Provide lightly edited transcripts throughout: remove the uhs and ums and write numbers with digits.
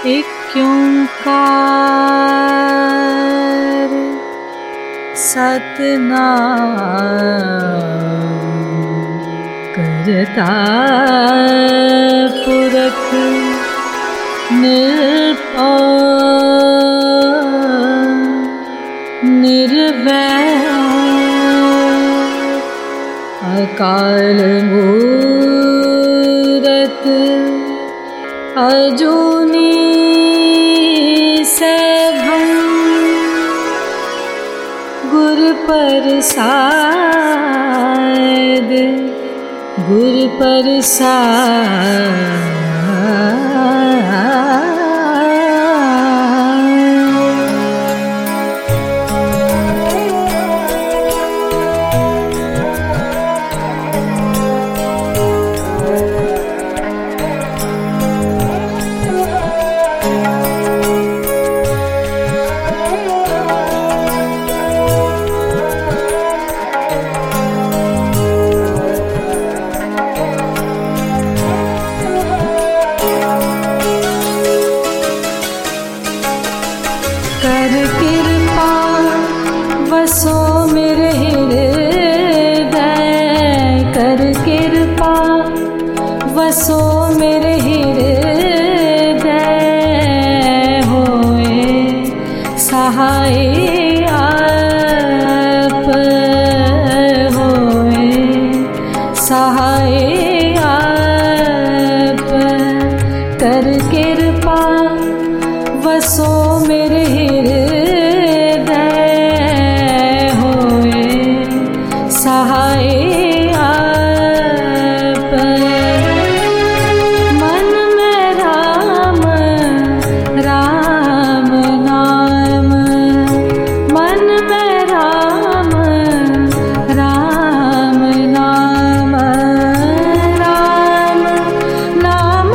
एक ओंकार सतनाम करता पुरख निर्वैर अकाल मूरत अजूनी सैभं गुर प्रसाद कर कृपा वसो मेरे हृदय, कर कृपा वसो मेरे हृदय, होए सहाय आप, होए सहाय आप, कर कृपा वसो मेरे हृदय, होए सहाय आप। मन में राम राम नाम, मन में राम राम नाम, राम नाम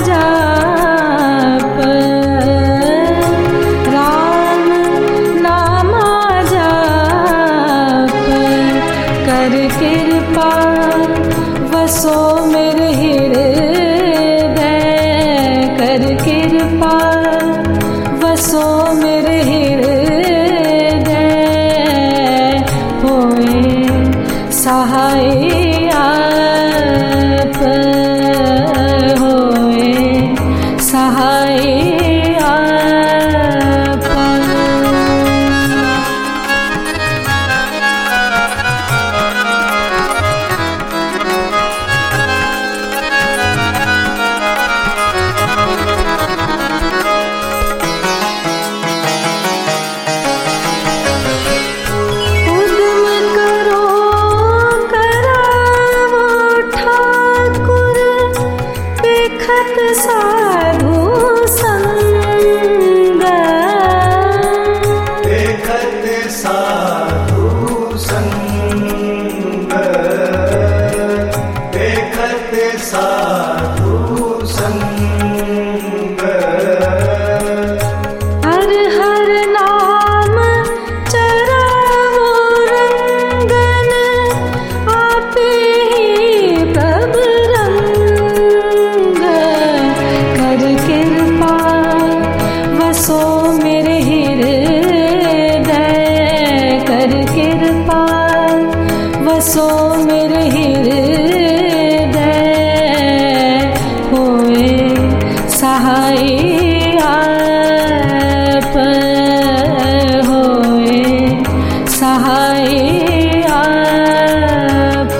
जाप, राम नाम जाप, कर कृपा वसो मेरे हृदय, कर कृपा वसो मेरे हृदय, होए सहाय आप, होए सहाय आप। उद्यम करो करावो ठाकुर, देखत साधु संग, देखत साधु संग, देखत साधु संग, हर हर नाम चरावो रंगन, आपे ही प्रभु रंग, कर कृपा वसो मेरे हृदय, कर कृपा वसो मेरे हृदय, होए सहाय आप, होए सहाय आप।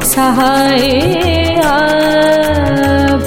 सहाय आप।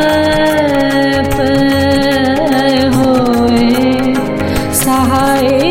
सहाय